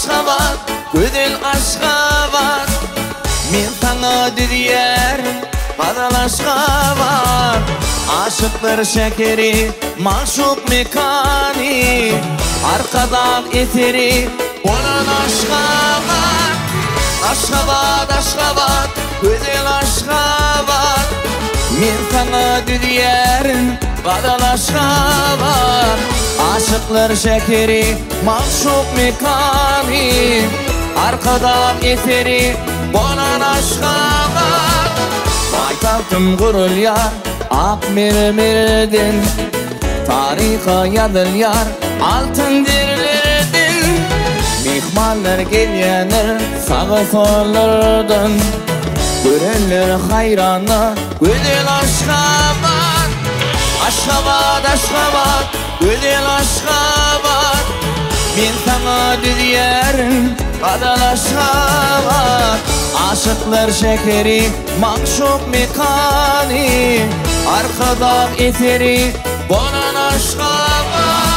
Aşgabat, güzel Aşgabat. Men sana diyer, badal Aşgabat. Aşıklar şekeri, maşuk mekani. Arkadan eteri, olan Aşgabat. Aşgabat, Aşgabat, güzel Aşgabat. Men sana diyer, badal Aşgabat. Aşıklar şekeri, maşuk mekani. Arkadan eteri, olan Aşgabat. Baytaltım gurul yar, ak mermerden. Tariha yazıl yar, altın derlerden. Mihmanlar gelyenler, sağı sollardan. Görenler hayrana, güzel Aşgabat. Aşgabat, Aşgabat, güzel Aşgabat. Men sana diyerim, badal Aşgabat. Aşıklar şekeri, maşuk mekani. Arkadan eteri, bonan Aşgabat.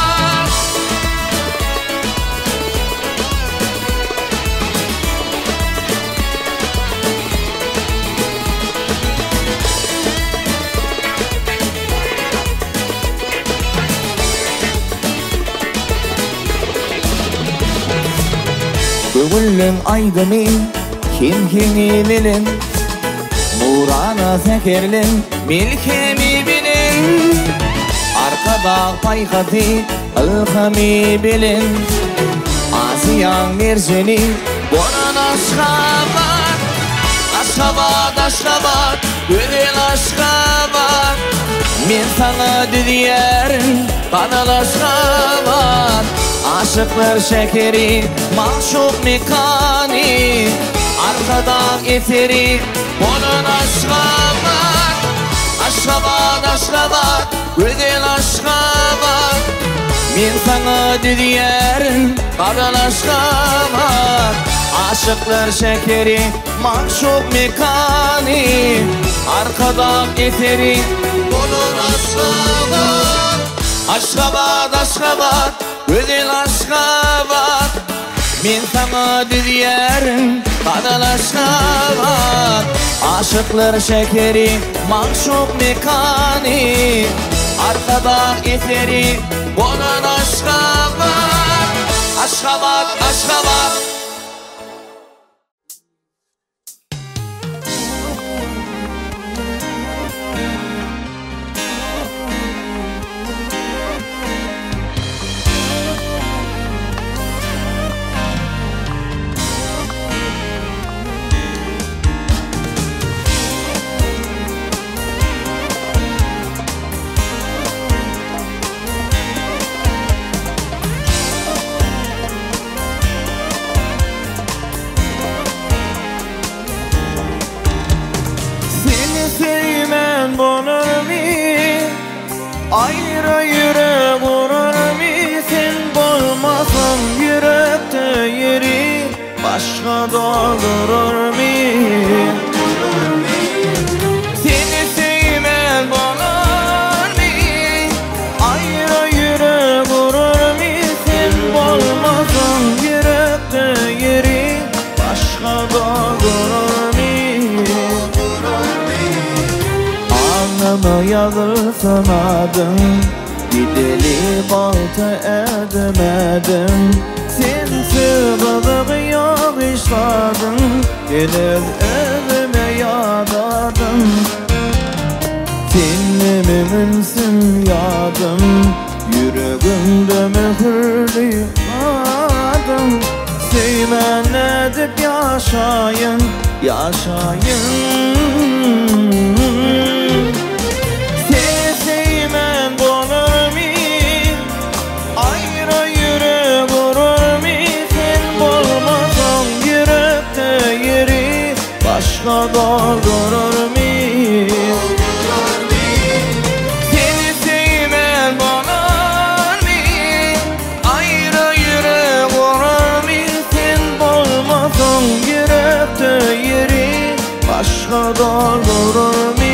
Bugünlüm aydımın, kim bilin. Murana zekerlim, milkemi bilin. Arkada payhati, ılhami bilin. Asiyan mirzeni, bonan Aşgabat. Aşgabat, Aşgabat, güzel Aşgabat. Men sana diyerim, badal Aşgabat. Aşıklar şekeri, maşuk mekani. Arkadan eteri, bonan Aşgabat. Aşgabat, Aşgabat, güzel Aşgabat. Men sana diyerim, badal Aşgabat. Aşıklar şekeri, maşuk mekani. Arkadan eteri, bonan Aşgabat. Aşgabat, Aşgabat, güzel Aşgabat. Men sana diyerim, badal Aşgabat. Aşıklar şekeri, maşuk mekani. Arkada eteri, bonan Aşgabat. Aşgabat, Aşgabat. Ayrı yürek vurur mi? Sen bulmasan yürekte yeri, başka doldurur mi? Seni sevmen bulur mi? Ayrı yürek vurur mi? Sen bulmasan yürekte yeri, başka doldurur mi? Alnıma yazılsın adım, gideli balta edemedim. Sensiz bıdık yok işladım, gelip özüme yadadım. Senin yadım, yüreğimde mühürlü adım. Sevmen edip yaşayın, yaşayın. Sevmen bulur mi? Ayrı yürek vurur mi? Sen bulmasan yürekte yeri, başka doldurur mi? Seni sevmen bulur mi? Ayrı yürek vurur mi? Sen bulmasan yürekte yeri, başka doldurur mi?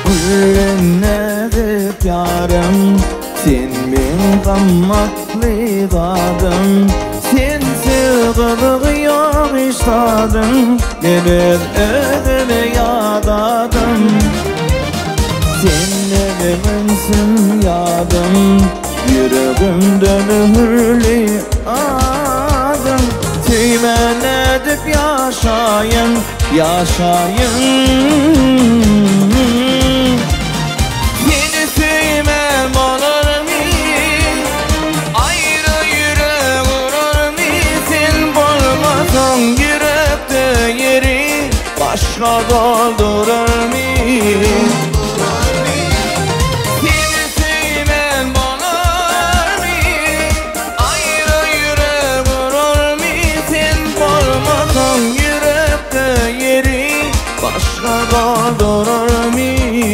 Hürlenedip yarım sen ben gammatlı kadın sensiz kılık yok iştadım ben özünü yadadım sen nelerimsin yadım yüreğimde mühürlü adım tüymen edip yaşayın yaşayın seni sevmem olur mu ayrı yürek olur mu sen bulmasan yürekte yeri başka doldurur mu doldurur mu?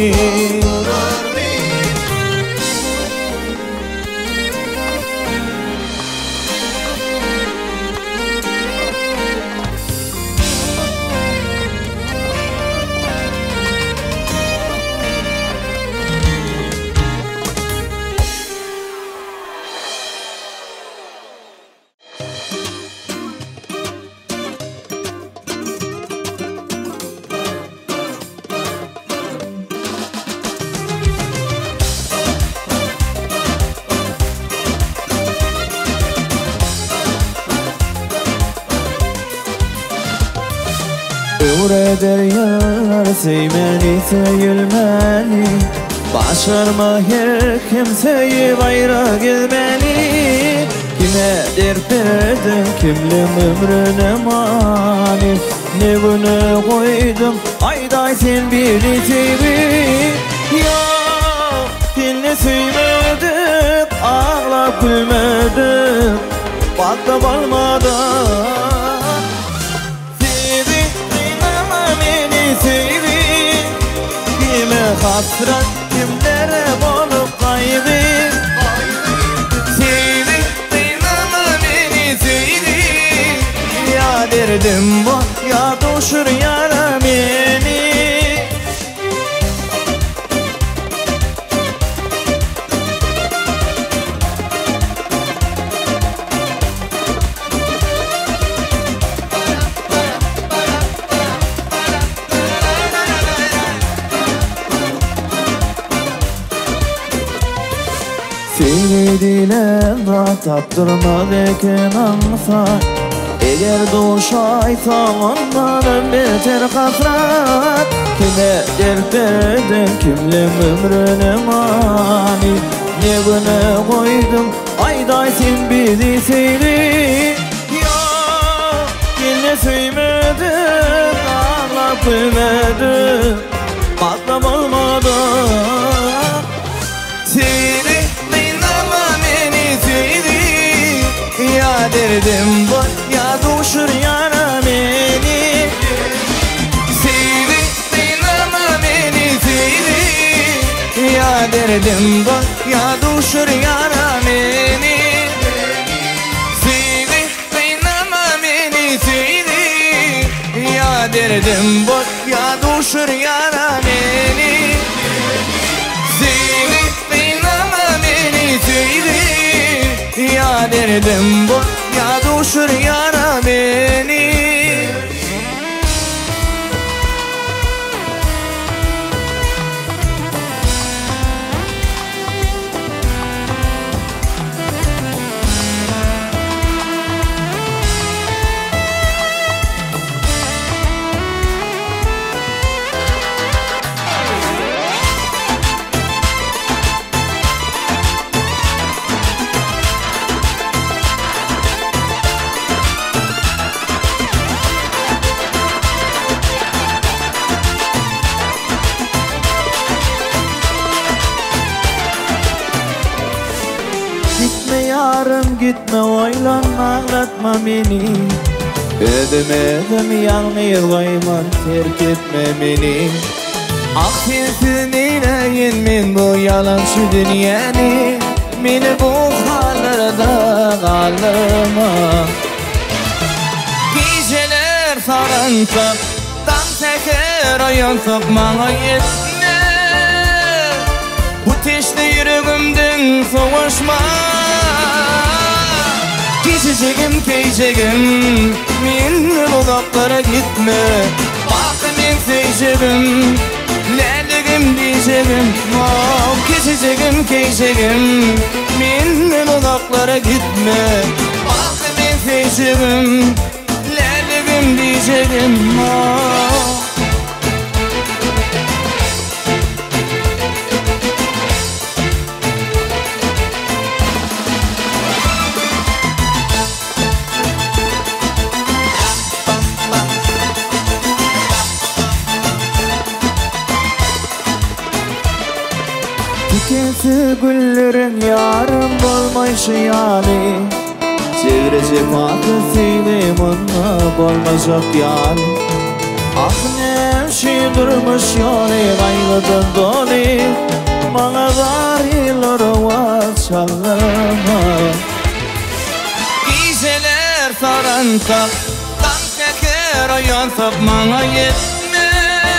Öğreder yar sevmeni sevilmeni başarma her kimseyi bayrak etmeni kime dert verdin kimlim ömrüne mani ne güne koydum ayday sen beni sevi ya seni sevmedik ağlap gülmedik baktım olmadan kime hasret kimlere bolup kaybı sevdi dinleme beni sevdi ya derdim bu ya düşür yara beni Sevdiğiyle taptırmaz eken ansa eğer doğuşaysa ondan beter kasrat kime dert verdin kimlim ömrüne mani ne güne koydum ayday sen bizi sevdi ya yine sevmedin ağlap gülmedin baktım olmadı seni ya derdim bu ya düşür yara beni sevdi dinleme beni sevdi ya derdim bu ya düşür yara beni sevdi dinleme beni sevdi ya derdim bu ya düşür yara beni sevdi dinleme beni sevdi ya derdim bu ya düşür yara beni yarım gitme oylanma ağlatma beni ödüm yalnız koyman terk etme beni ah sensiz neyleyim men bu yalan şu dünyani meni bu hallarda kalma geceler saransak dan teker oyansak bana yetme ateşli yüreğimden soğuşma. Geçeceğim keyeceğim, minnem uzaklara gitme. Bak men seveceğim, laleğim diyeceğim. Geçeceğim keyeceğim, minnem uzaklara gitme. Bak men seveceğim, laleğim diyeceğim. Tükense güllerin yarım bolmayşı yani. Çevirecek akıl sevdim onunla bolmayacak yani. Ah ne şey durmuş yani gayrıdan dolu. Bana garileri var çalama. Geceler saransak, tam teker uyansak bana yetme.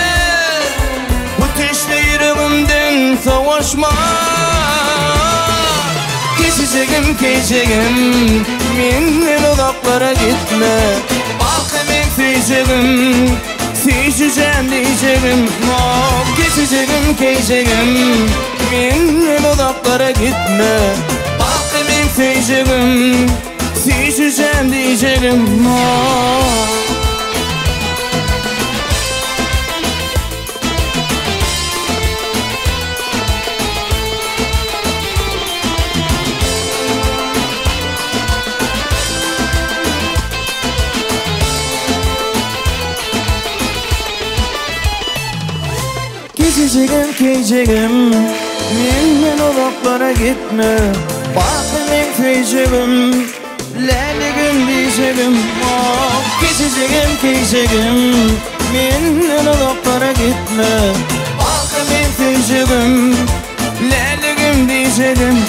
Ateşli yüreğimden soğuşma. Geçeceğim keyeceğim, minnem uzaklara gitme. Bak men seveceğim, seveceğim diyeceğim. Geçeceğim keyeceğim, minnem uzaklara gitme. Bak men seveceğim, seveceğim diyeceğim. Geçeceğim keyeceğim, minnem uzaklara gitme. Bak men seveceğim, laleğim diyeceğim. Geçeceğim keyeceğim, minnem uzaklara gitme. Bak men seveceğim, laleğim diyeceğim.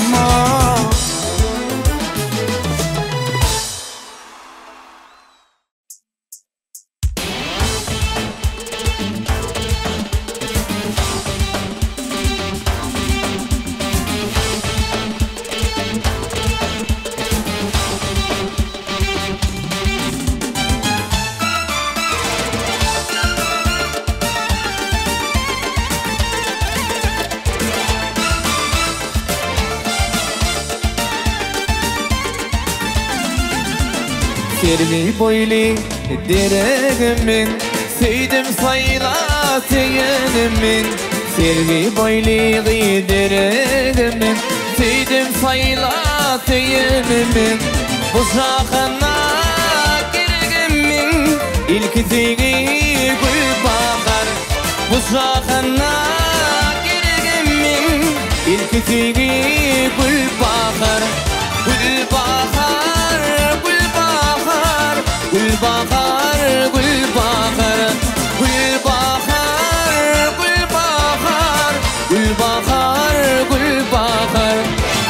Servi boyli dereğimin, sevdim sayılat yeğenimin. Servi boyli dereğimin, sevdim sayılat yeğenimin. Bu şakına gereğimin, ilk zeygi gül bakar. Bu şakına gereğimin, ilk zeygi gül bakar. Gül bakar, gül bakar, gül bakar, gül bakar, gül bakar, gül bakar, gül bakar, gül bakar.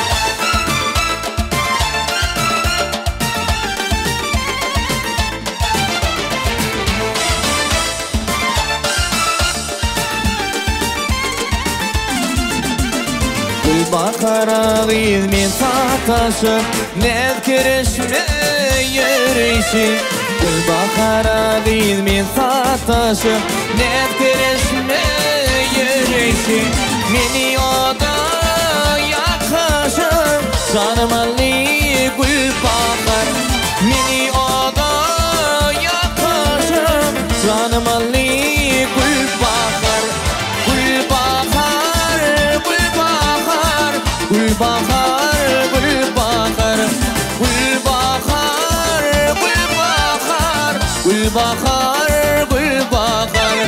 Gül bakar ağıyız min sataşı, nezkereşme yürüyüşü. Gül bakar ağıyız min sataşı, nezkereşme yürüyüşü. Meni oda yakışır, canım Ali gül bakar. Meni oda yakışır, canım Ali gül bakar. Gül bakar, gül bakar, gül bakar, gül bakar, gül bakar, gül bakar, gül bakar, gül bakar.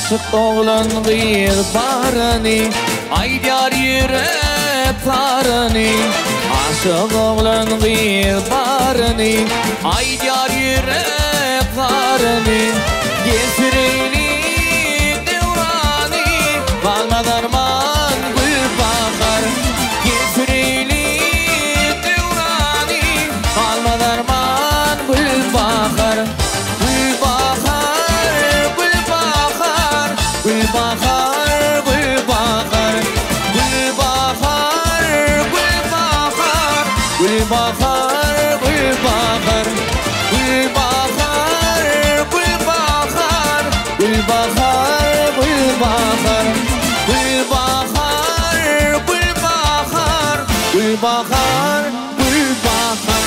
Aşık oğlan kız barını Aydar yürek tarını Aşık oğlan kız barını Aydar yürek tarını Getirili devranı Kalma darman gül bakar Getirili devranı Kalma darman gül bakar Gül bakar, gül bakar Gül bakar, gül bakar Gül bakar, gül bakar Gül bakar, gül bakar Gül bakar, gül bakar Gül bakar, gül bakar Gül bakar, gül bakar Gül bakar, gül bakar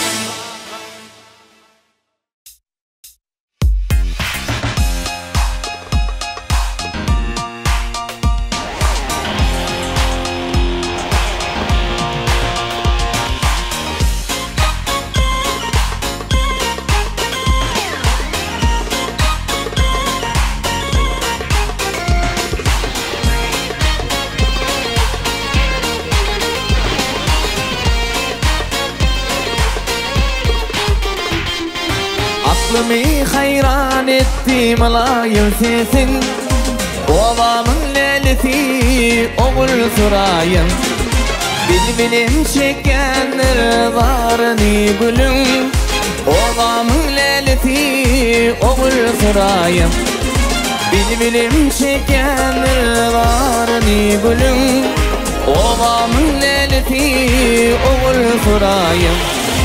Aklımı hayran etti malayım sesin Ovamın leleti oğul surayım Bilbilim çekenler varını gülüm Ovamın leleti oğul surayım Bilbilim çekenler varını gülüm Ovamın leleti oğul surayım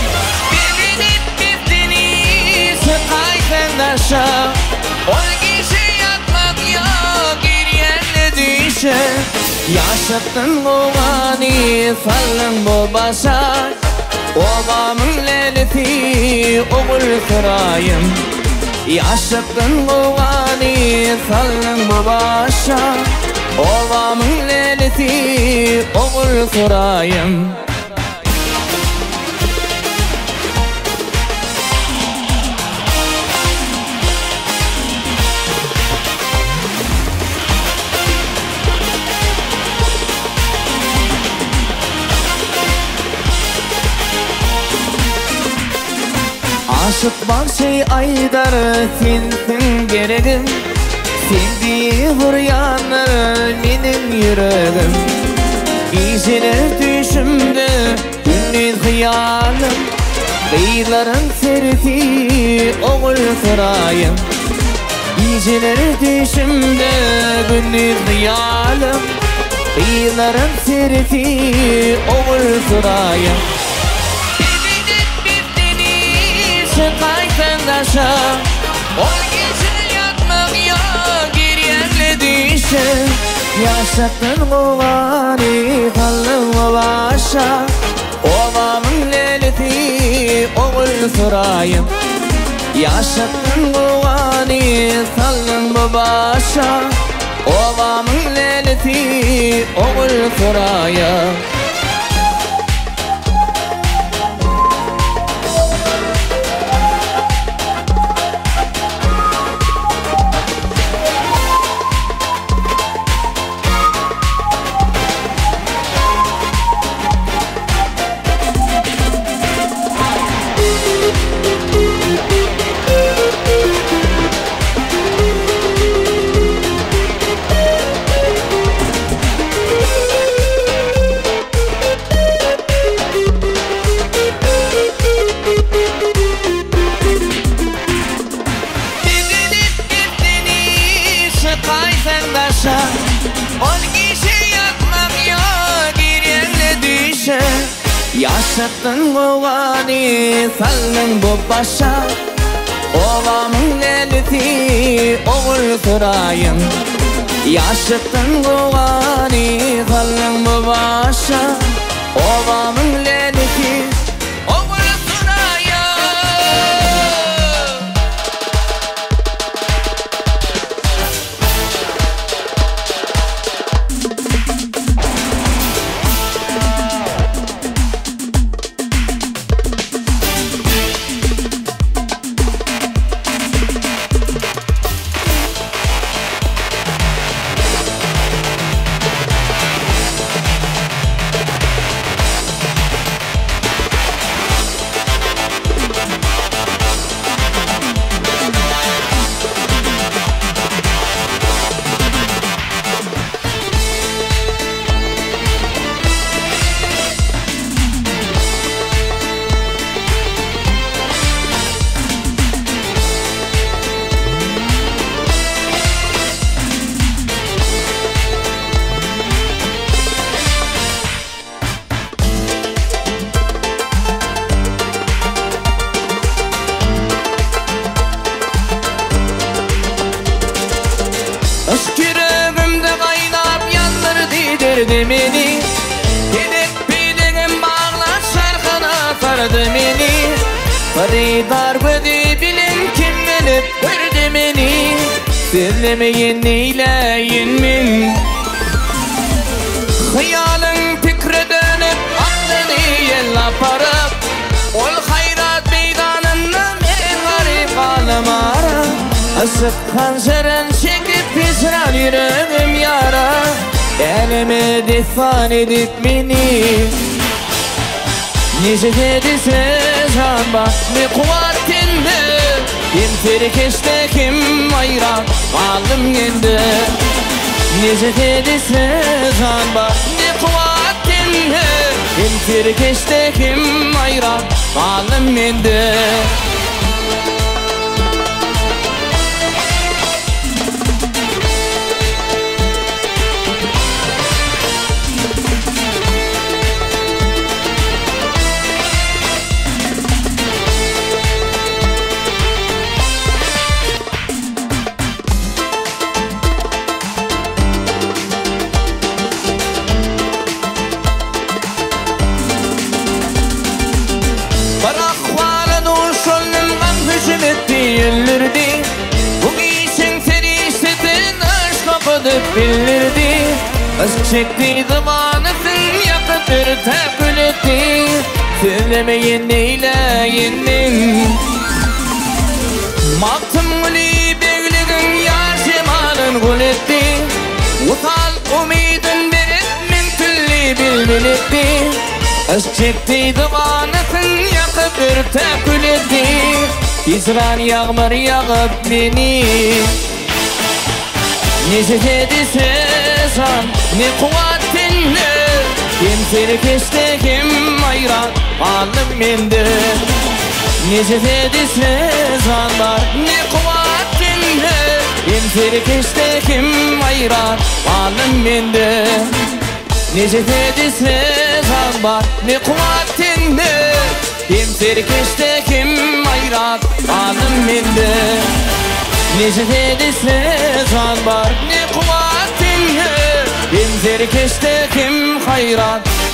Aşağı ol kişi yatmak yok giryenle düşe Yaşattın kovani sallın bu başa Ovamın leleti oğul kırayım Yaşattın kovani sallın bu başa Ovamın leleti oğul kırayım Aşık bak şey Aydar sensin gereğim Sevdiği vuryanlar benim yüreğim Geceler düşümde gündüz hıyalım Kıyıların serti oğul kırayım Geceler düşümde gündüz hıyalım Kıyıların serti oğul kırayım Kayfen aşağı ol gece yatmak yok giryenle düşe Yaşattın kovani kallın mı başa Ovamın leleti oğul surayım Yaşattın kovani kallın mı başa Ovamın leleti oğul surayım Yaşattın kovani sallın bu başa Ovamın leleti oğul kırayım Yaşattın kovani sallın bu başa Ovamın leleti oğul kırayım verdi meni. Gidip biligim bağlar şarkına sardı meni. Haridar gödü bilin kim bilip verdi meni. Sözlemeyin neyleyin min. Hıyalın fikre dönüp aklını yella parıp. Ol hayrat meydanında men garip ağlamara. Asık hançeren çekip pisran yüreğim yara. Elime defan edip meni. Nice dedi sezan bak ne kuvvetinde. Kim terkeşte kim ayran alım yendi. Nice dedi sezan bak ne kuvvetinde. Kim terkeşte kim ayran alım yendi. Bilirdi bu giysin seriştin aşk kapıdıp bilirdi. Aşk çekti zamanısın yakıp bir tepül etti. Söylemeyin neyleyin min. Maktım gülü begligin yar cemalın gül etti. Utal umidin berip min tülli bilbil etti. Aşk çekti zamanısın yakıp bir tepül etti. İsran yağmur yağıp beni. Nice dedi sezan ne kuvvetinle. Kim serkeşte kim ayran alım mende. Nice dedi sezan var ne kuvvetinle. Kim serkeşte kim ayran alım mende. Nice dedi sezan var ne kuvvetinle. Kim serkeşte kim ayran alım mende. Nice dedi sezan var ne kuvvetinle. Kim serkeşte kim hayran